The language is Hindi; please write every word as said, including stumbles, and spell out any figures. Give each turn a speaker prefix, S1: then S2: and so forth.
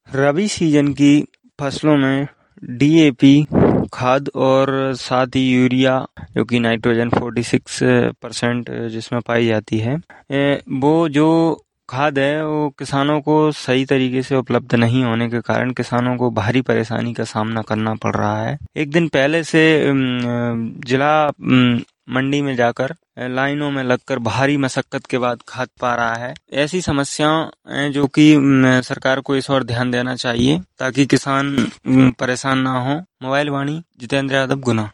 S1: रबी सीजन की फसलों में डी ए पी खाद और साथ ही यूरिया जो कि नाइट्रोजन छियालीस परसेंट जिसमें पाई जाती है, वो जो खाद है वो किसानों को सही तरीके से उपलब्ध नहीं होने के कारण किसानों को भारी परेशानी का सामना करना पड़ रहा है। एक दिन पहले से जिला मंडी में जाकर लाइनों में लगकर भारी मशक्कत के बाद खाद पा रहा है। ऐसी समस्याएं जो कि सरकार को इस ओर ध्यान देना चाहिए ताकि किसान परेशान ना हो। मोबाइल वाणी, जितेंद्र यादव, गुना।